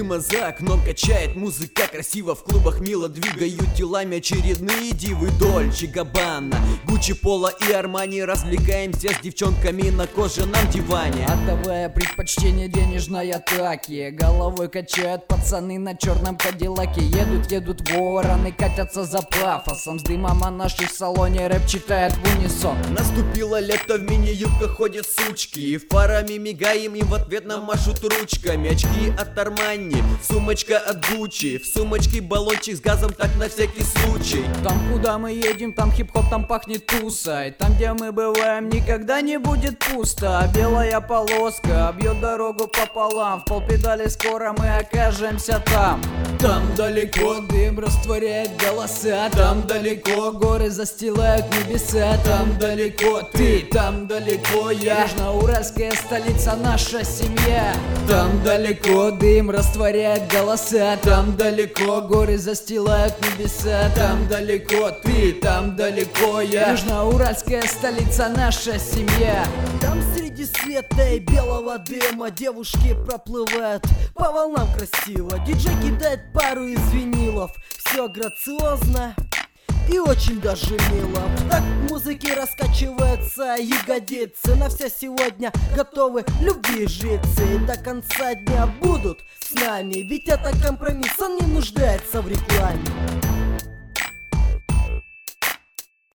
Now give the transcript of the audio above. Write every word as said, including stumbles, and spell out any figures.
дыма за окном качает музыка красиво. В клубах мило двигают телами очередные дивы. Дольче Габбана, Гуччи, Пола и Армани. Развлекаемся с девчонками на кожаном диване, отдавая предпочтение денежной атаке. Головой качают пацаны на черном кадиллаке. Едут, едут вороны, катятся за пафосом. С дымом, а наши в салоне рэп читает в унисон. Наступило лето, в мини-юбках ходят сучки. Фарами мигаем, им в ответ нам машут ручками. Очки от Армани, сумочка от Гуччи. В сумочке баллончик с газом, так на всякий случай. Там, куда мы едем, там хип-хоп, там пахнет тусой. Там, где мы бываем, никогда не будет пусто. Белая полоска бьет дорогу пополам. В полпедали скоро мы окажемся там. Там далеко дым растворяет голоса. Там далеко горы застилают небеса. Там далеко ты, там далеко я. Южноуральская столица, наша семья. Там далеко дым растворяет голоса. Там далеко горы застилают небеса. Там далеко ты, там далеко я. Южноуральская столица, наша семья. Там среди света и белого дыма девушки проплывают по волнам красиво. Диджей кидает пару из винилов. Все грациозно и очень даже мило. Так музыки раскачиваются ягодицы. На все сегодня готовы любви житься. И до конца дня будут с нами. Ведь это компромисс, он не нуждается в рекламе.